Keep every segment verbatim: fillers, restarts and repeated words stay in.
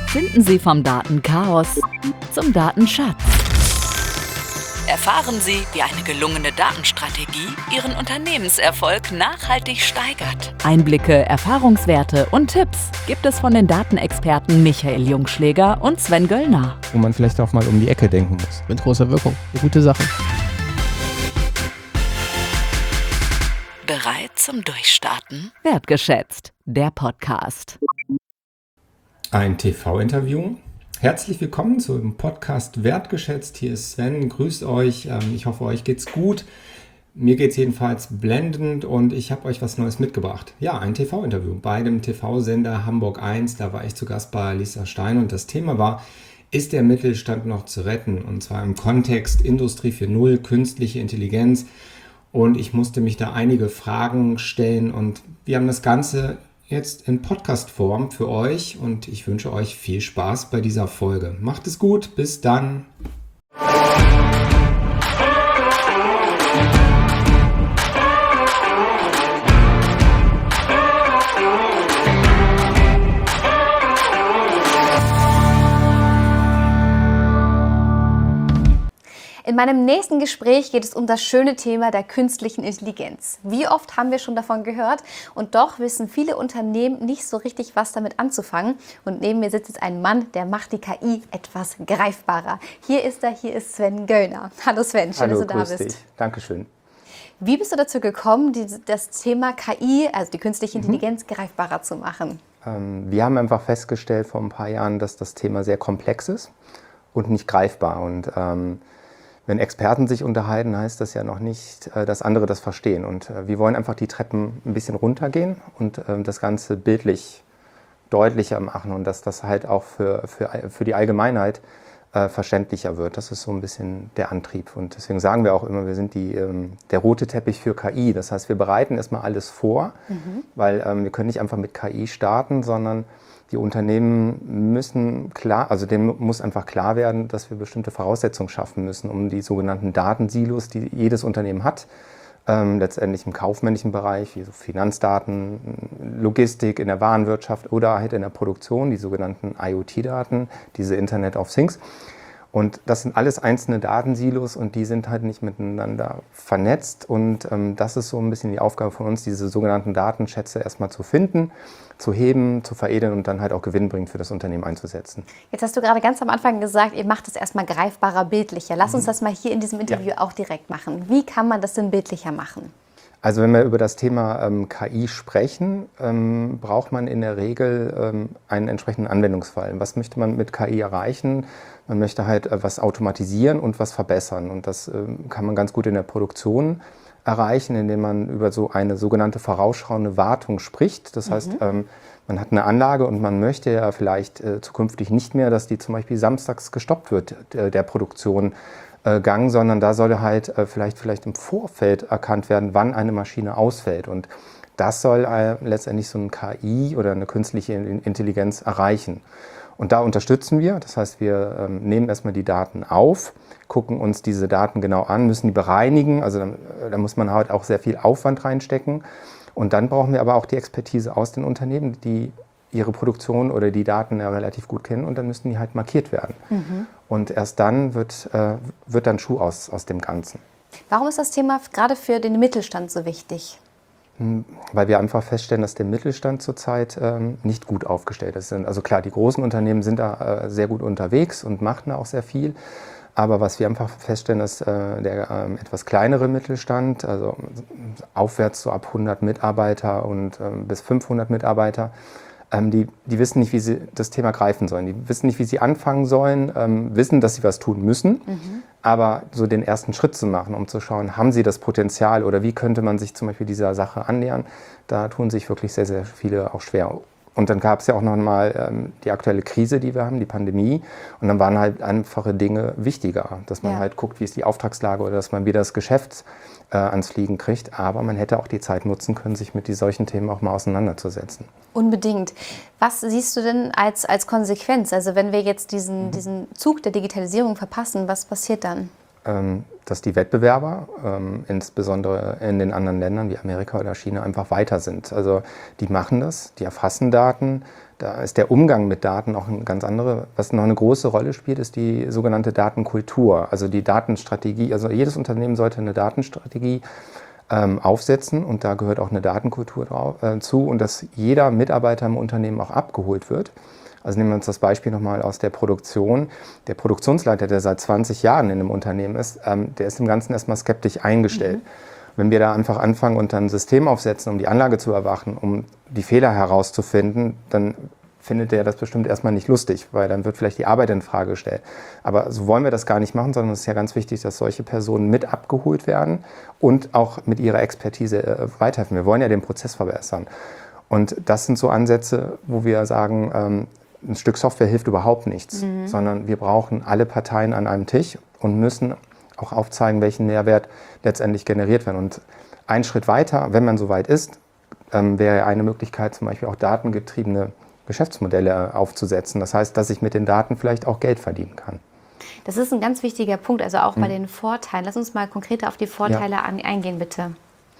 Finden Sie vom Datenchaos zum Datenschatz. Erfahren Sie, wie eine gelungene Datenstrategie Ihren Unternehmenserfolg nachhaltig steigert. Einblicke, Erfahrungswerte und Tipps gibt es von den Datenexperten Michael Jungschläger und Sven Göllner. Wo man vielleicht auch mal um die Ecke denken muss. Mit großer Wirkung. Eine gute Sache. Bereit zum Durchstarten? Wertgeschätzt, der Podcast. Ein T V-Interview. Herzlich willkommen zum Podcast Wertgeschätzt. Hier ist Sven, grüßt euch. Ich hoffe, euch geht's gut. Mir geht's jedenfalls blendend und ich habe euch was Neues mitgebracht. Ja, ein T V-Interview bei dem T V-Sender Hamburg eins. Da war ich zu Gast bei Lisa Stein und das Thema war, ist der Mittelstand noch zu retten? Und zwar im Kontext Industrie vier Punkt null, künstliche Intelligenz. Und ich musste mich da einige Fragen stellen und wir haben das Ganze jetzt in Podcast-Form für euch und ich wünsche euch viel Spaß bei dieser Folge. Macht es gut, bis dann. In meinem nächsten Gespräch geht es um das schöne Thema der künstlichen Intelligenz. Wie oft haben wir schon davon gehört und doch wissen viele Unternehmen nicht so richtig, was damit anzufangen. Und neben mir sitzt jetzt ein Mann, der macht die K I etwas greifbarer. Hier ist er, hier ist Sven Göllner. Hallo Sven, schön, Hallo, dass du da bist. Dich. Dankeschön. Wie bist du dazu gekommen, das Thema K I, also die künstliche Intelligenz, mhm. greifbarer zu machen? Ähm, wir haben einfach festgestellt vor ein paar Jahren, dass das Thema sehr komplex ist und nicht greifbar. Und ähm, wenn Experten sich unterhalten, heißt das ja noch nicht, dass andere das verstehen. Und wir wollen einfach die Treppen ein bisschen runtergehen und das Ganze bildlich deutlicher machen und dass das halt auch für, für, für die Allgemeinheit verständlicher wird. Das ist so ein bisschen der Antrieb. Und deswegen sagen wir auch immer, wir sind die, der rote Teppich für K I. Das heißt, wir bereiten erstmal alles vor, mhm. weil wir können nicht einfach mit K I starten, sondern die Unternehmen müssen klar, also denen muss einfach klar werden, dass wir bestimmte Voraussetzungen schaffen müssen, um die sogenannten Datensilos, die jedes Unternehmen hat, ähm, letztendlich im kaufmännischen Bereich, wie so Finanzdaten, Logistik in der Warenwirtschaft oder halt in der Produktion, die sogenannten I O T-Daten, diese Internet of Things. Und das sind alles einzelne Datensilos und die sind halt nicht miteinander vernetzt. Und ähm, das ist so ein bisschen die Aufgabe von uns, diese sogenannten Datenschätze erstmal zu finden, zu heben, zu veredeln und dann halt auch gewinnbringend für das Unternehmen einzusetzen. Jetzt hast du gerade ganz am Anfang gesagt, ihr macht es erstmal greifbarer, bildlicher. Lass uns das mal hier in diesem Interview ja. auch direkt machen. Wie kann man das denn bildlicher machen? Also wenn wir über das Thema ähm, K I sprechen, ähm, braucht man in der Regel ähm, einen entsprechenden Anwendungsfall. Was möchte man mit K I erreichen? Man möchte halt äh, was automatisieren und was verbessern. Und das ähm, kann man ganz gut in der Produktion erreichen, indem man über so eine sogenannte vorausschauende Wartung spricht. Das heißt, mhm. ähm, man hat eine Anlage und man möchte ja vielleicht äh, zukünftig nicht mehr, dass die zum Beispiel samstags gestoppt wird, der, der Produktion. Gang, sondern da sollte halt äh, vielleicht, vielleicht im Vorfeld erkannt werden, wann eine Maschine ausfällt. Und das soll äh, letztendlich so ein K I oder eine künstliche Intelligenz erreichen. Und da unterstützen wir, das heißt, wir ähm, nehmen erstmal die Daten auf, gucken uns diese Daten genau an, müssen die bereinigen, also da, da muss man halt auch sehr viel Aufwand reinstecken. Und dann brauchen wir aber auch die Expertise aus den Unternehmen, die ihre Produktion oder die Daten ja relativ gut kennen und dann müssen die halt markiert werden. Mhm. Und erst dann wird, äh, wird dann Schuh aus, aus dem Ganzen. Warum ist das Thema gerade für den Mittelstand so wichtig? Weil wir einfach feststellen, dass der Mittelstand zurzeit ähm, nicht gut aufgestellt ist. Also klar, die großen Unternehmen sind da äh, sehr gut unterwegs und machen da auch sehr viel. Aber was wir einfach feststellen, ist äh, der äh, etwas kleinere Mittelstand, also aufwärts so ab hundert Mitarbeiter und äh, bis fünfhundert Mitarbeiter, Ähm, die, die wissen nicht, wie sie das Thema greifen sollen. Die wissen nicht, wie sie anfangen sollen, ähm, wissen, dass sie was tun müssen, mhm. aber so den ersten Schritt zu machen, um zu schauen, haben sie das Potenzial oder wie könnte man sich zum Beispiel dieser Sache annähern, da tun sich wirklich sehr, sehr viele auch schwer. Und dann gab es ja auch noch mal ähm, die aktuelle Krise, die wir haben, die Pandemie. Und dann waren halt einfache Dinge wichtiger, dass man ja. halt guckt, wie ist die Auftragslage oder dass man wieder das Geschäft äh, ans Fliegen kriegt. Aber man hätte auch die Zeit nutzen können, sich mit solchen Themen auch mal auseinanderzusetzen. Unbedingt. Was siehst du denn als, als Konsequenz? Also wenn wir jetzt diesen, mhm. diesen Zug der Digitalisierung verpassen, was passiert dann? ähm, dass die Wettbewerber, ähm, insbesondere in den anderen Ländern wie Amerika oder China, einfach weiter sind. Also die machen das, die erfassen Daten. Da ist der Umgang mit Daten auch ein ganz anderer. Was noch eine große Rolle spielt, ist die sogenannte Datenkultur, also die Datenstrategie. Also jedes Unternehmen sollte eine Datenstrategie ähm, aufsetzen und da gehört auch eine Datenkultur drauf, äh, zu und dass jeder Mitarbeiter im Unternehmen auch abgeholt wird. Also nehmen wir uns das Beispiel nochmal aus der Produktion. Der Produktionsleiter, der seit zwanzig Jahren in einem Unternehmen ist, ähm, der ist dem Ganzen erstmal skeptisch eingestellt. Mhm. Wenn wir da einfach anfangen und dann ein System aufsetzen, um die Anlage zu überwachen, um die Fehler herauszufinden, dann findet der das bestimmt erstmal nicht lustig, weil dann wird vielleicht die Arbeit in Frage gestellt. Aber so wollen wir das gar nicht machen, sondern es ist ja ganz wichtig, dass solche Personen mit abgeholt werden und auch mit ihrer Expertise äh, weiterhelfen. Wir wollen ja den Prozess verbessern. Und das sind so Ansätze, wo wir sagen, ähm, ein Stück Software hilft überhaupt nichts, mhm. sondern wir brauchen alle Parteien an einem Tisch und müssen auch aufzeigen, welchen Mehrwert letztendlich generiert wird. Und ein Schritt weiter, wenn man soweit ist, ähm, wäre eine Möglichkeit, zum Beispiel auch datengetriebene Geschäftsmodelle aufzusetzen. Das heißt, dass ich mit den Daten vielleicht auch Geld verdienen kann. Das ist ein ganz wichtiger Punkt, also auch mhm. bei den Vorteilen. Lass uns mal konkreter auf die Vorteile ja. an, eingehen, bitte.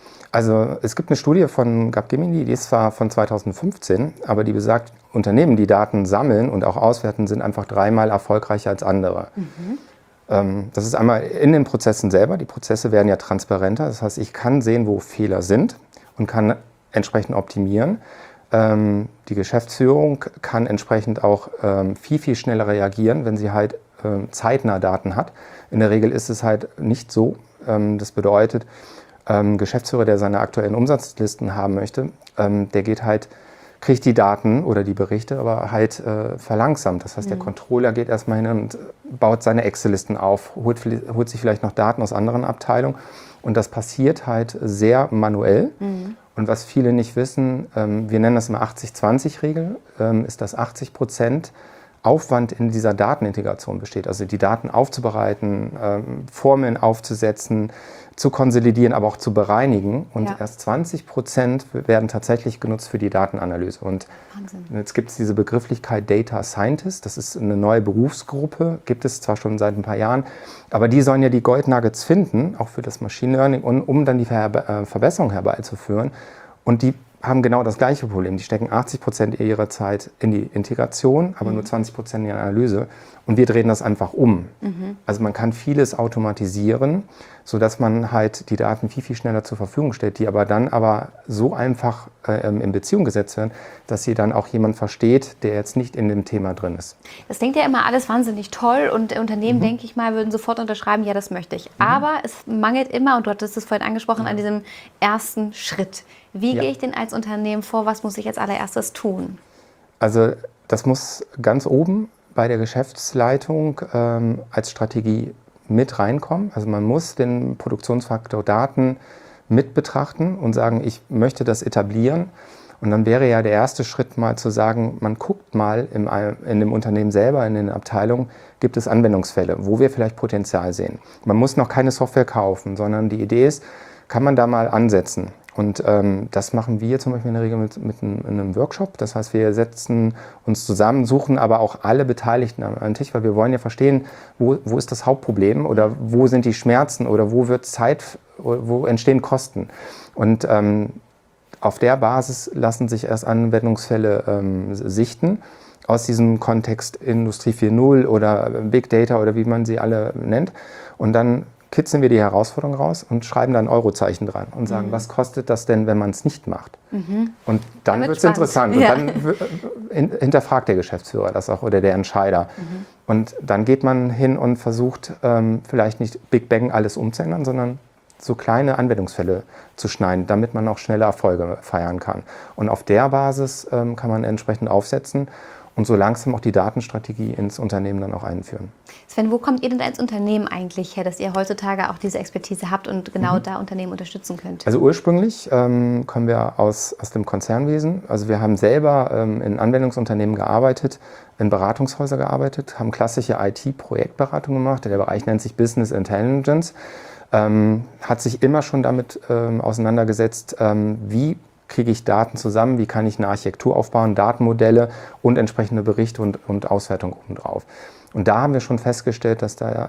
Also es gibt eine Studie von Capgemini, die ist zwar von zweitausendfünfzehn, aber die besagt, Unternehmen, die Daten sammeln und auch auswerten, sind einfach dreimal erfolgreicher als andere. Mhm. Ähm, das ist einmal in den Prozessen selber. Die Prozesse werden ja transparenter. Das heißt, ich kann sehen, wo Fehler sind und kann entsprechend optimieren. Ähm, die Geschäftsführung kann entsprechend auch ähm, viel, viel schneller reagieren, wenn sie halt ähm, zeitnah Daten hat. In der Regel ist es halt nicht so. Ähm, das bedeutet, Ähm, Geschäftsführer, der seine aktuellen Umsatzlisten haben möchte, ähm, der geht halt, kriegt die Daten oder die Berichte, aber halt äh, verlangsamt. Das heißt, mhm. der Controller geht erstmal hin und baut seine Excel-Listen auf, holt, holt sich vielleicht noch Daten aus anderen Abteilungen und das passiert halt sehr manuell. Mhm. Und was viele nicht wissen, ähm, wir nennen das immer achtzig zwanzig Regel, ähm, ist, dass achtzig Prozent Aufwand in dieser Datenintegration besteht. Also die Daten aufzubereiten, ähm, Formeln aufzusetzen, zu konsolidieren, aber auch zu bereinigen. Und ja. erst zwanzig Prozent werden tatsächlich genutzt für die Datenanalyse. Und Wahnsinn. Jetzt gibt es diese Begrifflichkeit Data Scientist. Das ist eine neue Berufsgruppe, gibt es zwar schon seit ein paar Jahren, aber die sollen ja die Goldnuggets finden, auch für das Machine Learning, um, um dann die Ver äh, Verbesserung herbeizuführen. Und die haben genau das gleiche Problem. Die stecken achtzig Prozent ihrer Zeit in die Integration, aber mhm. nur zwanzig Prozent in die Analyse. Und wir drehen das einfach um. Mhm. Also man kann vieles automatisieren, sodass man halt die Daten viel, viel schneller zur Verfügung stellt, die aber dann aber so einfach äh, in Beziehung gesetzt werden, dass sie dann auch jemand versteht, der jetzt nicht in dem Thema drin ist. Das klingt ja immer alles wahnsinnig toll und Unternehmen, mhm. denke ich mal, würden sofort unterschreiben, ja, das möchte ich. Mhm. Aber es mangelt immer, und du hattest es vorhin angesprochen, mhm. an diesem ersten Schritt. Wie ja. gehe ich denn als Unternehmen vor? Was muss ich als allererstes tun? Also das muss ganz oben bei der Geschäftsleitung ähm, als Strategie mit reinkommen. Also man muss den Produktionsfaktor Daten mit betrachten und sagen, ich möchte das etablieren. Und dann wäre ja der erste Schritt mal zu sagen, man guckt mal im, in dem Unternehmen selber, in den Abteilungen, gibt es Anwendungsfälle, wo wir vielleicht Potenzial sehen. Man muss noch keine Software kaufen, sondern die Idee ist, kann man da mal ansetzen. Und ähm, das machen wir zum Beispiel in der Regel mit, mit einem, einem Workshop. Das heißt, wir setzen uns zusammen, suchen aber auch alle Beteiligten an den Tisch, weil wir wollen ja verstehen, wo, wo ist das Hauptproblem oder wo sind die Schmerzen oder wo wird Zeit, wo entstehen Kosten. Und ähm, auf der Basis lassen sich erst Anwendungsfälle ähm, sichten. Aus diesem Kontext Industrie vier Punkt null oder Big Data oder wie man sie alle nennt. Und dann kitzeln wir die Herausforderung raus und schreiben dann Eurozeichen dran und sagen, mhm. was kostet das denn, wenn man es nicht macht? Mhm. Und dann wird es interessant. Ja. Und dann hinterfragt der Geschäftsführer das auch oder der Entscheider. Mhm. Und dann geht man hin und versucht, ähm, vielleicht nicht Big Bang alles umzuändern, sondern so kleine Anwendungsfälle zu schneiden, damit man auch schnelle Erfolge feiern kann. Und auf der Basis ähm, kann man entsprechend aufsetzen und so langsam auch die Datenstrategie ins Unternehmen dann auch einführen. Sven, wo kommt ihr denn als Unternehmen eigentlich her, dass ihr heutzutage auch diese Expertise habt und genau mhm. da Unternehmen unterstützen könnt? Also ursprünglich ähm, kommen wir aus, aus dem Konzernwesen. Also wir haben selber ähm, in Anwendungsunternehmen gearbeitet, in Beratungshäuser gearbeitet, haben klassische I T-Projektberatung gemacht. Der Bereich nennt sich Business Intelligence. Ähm, hat sich immer schon damit ähm, auseinandergesetzt, ähm, wie kriege ich Daten zusammen, wie kann ich eine Architektur aufbauen, Datenmodelle und entsprechende Berichte und, und Auswertung obendrauf. Und da haben wir schon festgestellt, dass da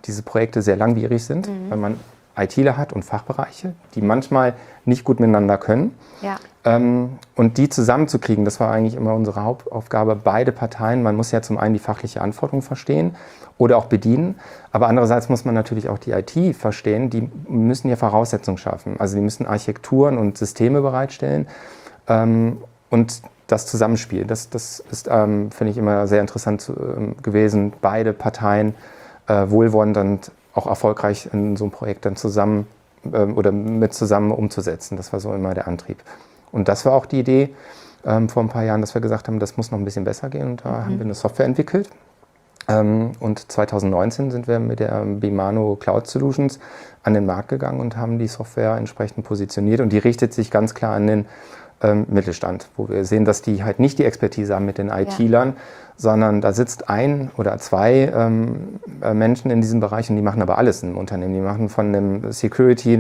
diese Projekte sehr langwierig sind, mhm. weil man ITler hat und Fachbereiche, die manchmal nicht gut miteinander können. Ja. Ähm, und die zusammenzukriegen, das war eigentlich immer unsere Hauptaufgabe, beide Parteien. Man muss ja zum einen die fachliche Anforderung verstehen oder auch bedienen, aber andererseits muss man natürlich auch die I T verstehen, die müssen ja Voraussetzungen schaffen. Also die müssen Architekturen und Systeme bereitstellen ähm, und das Zusammenspiel. Das, das ist, ähm, finde ich, immer sehr interessant äh, gewesen, beide Parteien äh, wohlwollend und auch erfolgreich in so einem Projekt dann zusammen ähm, oder mit zusammen umzusetzen. Das war so immer der Antrieb. Und das war auch die Idee ähm, vor ein paar Jahren, dass wir gesagt haben, das muss noch ein bisschen besser gehen. Und da mhm. haben wir eine Software entwickelt. Ähm, und zwanzig neunzehn sind wir mit der Bimano Cloud Solutions an den Markt gegangen und haben die Software entsprechend positioniert. Und die richtet sich ganz klar an den ähm, Mittelstand, wo wir sehen, dass die halt nicht die Expertise haben mit den ITlern, ja. sondern da sitzt ein oder zwei ähm, äh, Menschen in diesem Bereich und die machen aber alles im Unternehmen. Die machen von dem Security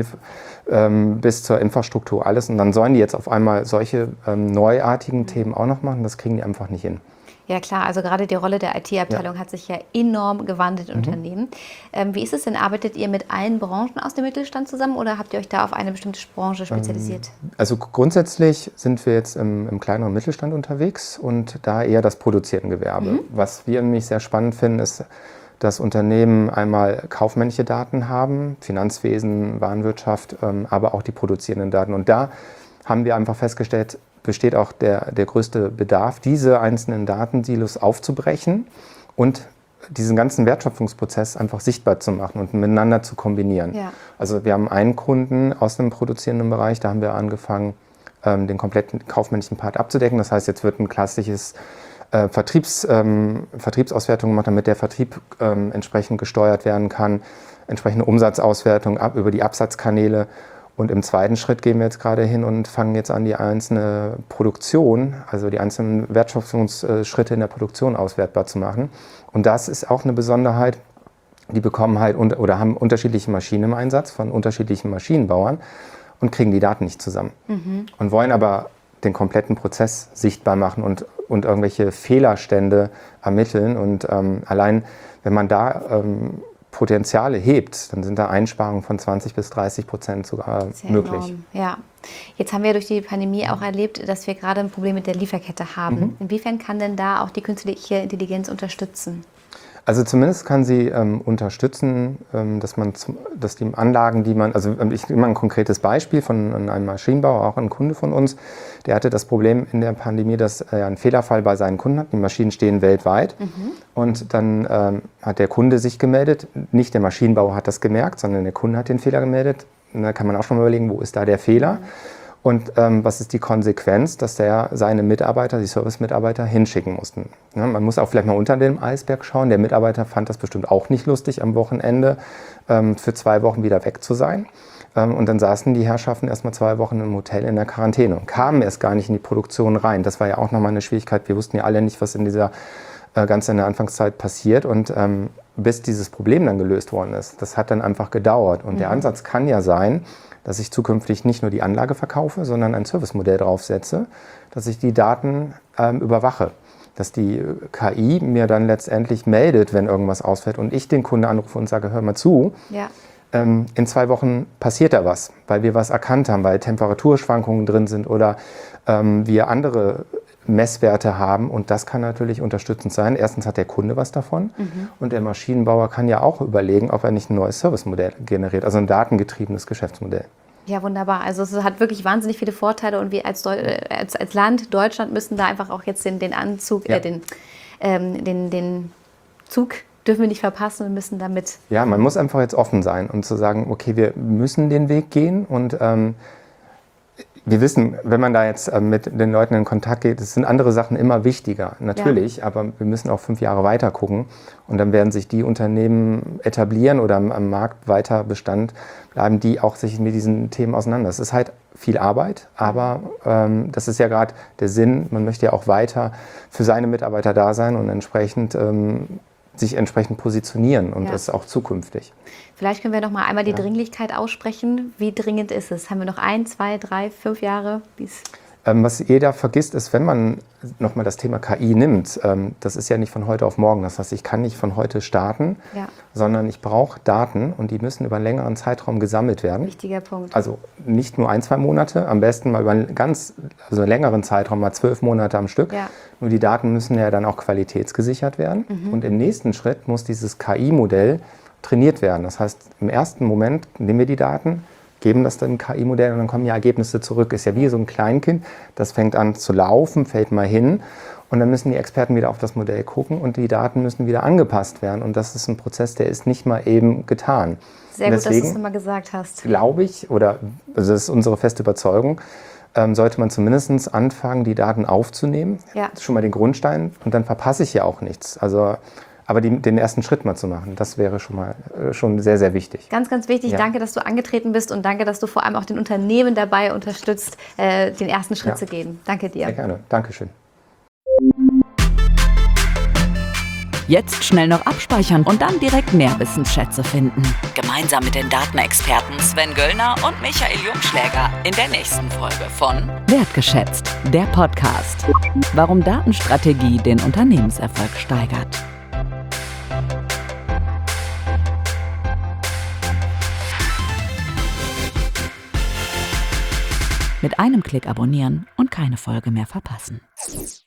ähm, bis zur Infrastruktur alles und dann sollen die jetzt auf einmal solche ähm, neuartigen mhm. Themen auch noch machen. Das kriegen die einfach nicht hin. Ja klar, also gerade die Rolle der I T-Abteilung ja. hat sich ja enorm gewandelt im mhm. Unternehmen. Ähm, wie ist es denn, arbeitet ihr mit allen Branchen aus dem Mittelstand zusammen oder habt ihr euch da auf eine bestimmte Branche spezialisiert? Ähm, also grundsätzlich sind wir jetzt im, im kleineren Mittelstand unterwegs und da eher das produzierende Gewerbe. Mhm. Was wir nämlich sehr spannend finden, ist, dass Unternehmen einmal kaufmännische Daten haben, Finanzwesen, Warenwirtschaft, ähm, aber auch die produzierenden Daten. Und da haben wir einfach festgestellt, besteht auch der, der größte Bedarf, diese einzelnen Datensilos aufzubrechen und diesen ganzen Wertschöpfungsprozess einfach sichtbar zu machen und miteinander zu kombinieren. Ja. Also wir haben einen Kunden aus dem produzierenden Bereich, da haben wir angefangen, ähm, den kompletten kaufmännischen Part abzudecken. Das heißt, jetzt wird ein klassisches äh, Vertriebs, ähm, Vertriebsauswertung gemacht, damit der Vertrieb ähm, entsprechend gesteuert werden kann, entsprechende Umsatzauswertung ab über die Absatzkanäle. Und im zweiten Schritt gehen wir jetzt gerade hin und fangen jetzt an, die einzelne Produktion, also die einzelnen Wertschöpfungsschritte in der Produktion auswertbar zu machen. Und das ist auch eine Besonderheit. Die bekommen halt un- oder haben unterschiedliche Maschinen im Einsatz von unterschiedlichen Maschinenbauern und kriegen die Daten nicht zusammen. Mhm. Und wollen aber den kompletten Prozess sichtbar machen und, und irgendwelche Fehlerstände ermitteln. Und ähm, allein, wenn man da ähm, Potenziale hebt, dann sind da Einsparungen von zwanzig bis dreißig Prozent sogar Sehr möglich. Enorm. Ja. Jetzt haben wir durch die Pandemie auch erlebt, dass wir gerade ein Problem mit der Lieferkette haben. Mhm. Inwiefern kann denn da auch die künstliche Intelligenz unterstützen? Also zumindest kann sie ähm, unterstützen, ähm, dass man, zum, dass die Anlagen, die man, also ähm, ich nehme mal ein konkretes Beispiel von einem Maschinenbauer, auch ein Kunde von uns, der hatte das Problem in der Pandemie, dass er einen Fehlerfall bei seinen Kunden hat. Die Maschinen stehen weltweit mhm. und dann ähm, hat der Kunde sich gemeldet, nicht der Maschinenbauer hat das gemerkt, sondern der Kunde hat den Fehler gemeldet. Und da kann man auch schon mal überlegen, wo ist da der Fehler? Mhm. Und ähm, was ist die Konsequenz, dass der seine Mitarbeiter, die Service-Mitarbeiter hinschicken mussten. Ja, man muss auch vielleicht mal unter dem Eisberg schauen. Der Mitarbeiter fand das bestimmt auch nicht lustig, am Wochenende ähm, für zwei Wochen wieder weg zu sein. Ähm, und dann saßen die Herrschaften erst mal zwei Wochen im Hotel in der Quarantäne und kamen erst gar nicht in die Produktion rein. Das war ja auch nochmal eine Schwierigkeit. Wir wussten ja alle nicht, was in dieser äh, ganz in der Anfangszeit passiert. Und ähm, bis dieses Problem dann gelöst worden ist, das hat dann einfach gedauert. Und mhm. der Ansatz kann ja sein, dass ich zukünftig nicht nur die Anlage verkaufe, sondern ein Servicemodell draufsetze, dass ich die Daten ähm, überwache. Dass die K I mir dann letztendlich meldet, wenn irgendwas ausfällt und ich den Kunden anrufe und sage, hör mal zu, ja. ähm, in zwei Wochen passiert da was, weil wir was erkannt haben, weil Temperaturschwankungen drin sind oder ähm, wir andere Messwerte haben und das kann natürlich unterstützend sein. Erstens hat der Kunde was davon mhm. und der Maschinenbauer kann ja auch überlegen, ob er nicht ein neues Servicemodell generiert, also ein datengetriebenes Geschäftsmodell. Ja, wunderbar. Also es hat wirklich wahnsinnig viele Vorteile und wir als, Deu- als, als Land, Deutschland, müssen da einfach auch jetzt den, den Anzug, ja. äh, den, ähm, den, den Zug dürfen wir nicht verpassen und müssen damit... Ja, man muss einfach jetzt offen sein und zu sagen, okay, wir müssen den Weg gehen und ähm, wir wissen, wenn man da jetzt äh, mit den Leuten in Kontakt geht, es sind andere Sachen immer wichtiger, natürlich, ja. aber wir müssen auch fünf Jahre weiter gucken und dann werden sich die Unternehmen etablieren oder am, am Markt weiter Bestand bleiben, die auch sich mit diesen Themen auseinander. Es ist halt viel Arbeit, aber ähm, das ist ja gerade der Sinn, man möchte ja auch weiter für seine Mitarbeiter da sein und entsprechend ähm, sich entsprechend positionieren und ja. das auch zukünftig. Vielleicht können wir noch mal einmal die ja. Dringlichkeit aussprechen. Wie dringend ist es? Haben wir noch ein, zwei, drei, fünf Jahre? Wie's Ähm, was jeder vergisst, ist, wenn man nochmal das Thema K I nimmt, ähm, das ist ja nicht von heute auf morgen. Das heißt, ich kann nicht von heute starten, ja. sondern ich brauche Daten und die müssen über einen längeren Zeitraum gesammelt werden. Wichtiger Punkt. Also nicht nur ein, zwei Monate, am besten mal über einen ganz also einen längeren Zeitraum, mal zwölf Monate am Stück. Ja. Nur die Daten müssen ja dann auch qualitätsgesichert werden. Mhm. Und im nächsten Schritt muss dieses K I-Modell trainiert werden. Das heißt, im ersten Moment nehmen wir die Daten, geben das dann im K I-Modell und dann kommen ja Ergebnisse zurück. Ist ja wie so ein Kleinkind, das fängt an zu laufen, fällt mal hin und dann müssen die Experten wieder auf das Modell gucken und die Daten müssen wieder angepasst werden. Und das ist ein Prozess, der ist nicht mal eben getan. Sehr gut, dass du es nochmal gesagt hast. Glaube ich, oder also das ist unsere feste Überzeugung, ähm, sollte man zumindest anfangen, die Daten aufzunehmen. Ja. Das ist schon mal den Grundstein und dann verpasse ich ja auch nichts. Also Aber die, den ersten Schritt mal zu machen, das wäre schon mal äh, schon sehr, sehr wichtig. Ganz, ganz wichtig. Ja. Danke, dass du angetreten bist und danke, dass du vor allem auch den Unternehmen dabei unterstützt, äh, den ersten Schritt Ja. zu gehen. Danke dir. Sehr gerne. Dankeschön. Jetzt schnell noch abspeichern und dann direkt mehr Wissensschätze finden. Gemeinsam mit den Datenexperten Sven Göllner und Michael Jungschläger in der nächsten Folge von Wertgeschätzt, der Podcast. Warum Datenstrategie den Unternehmenserfolg steigert. Mit einem Klick abonnieren und keine Folge mehr verpassen.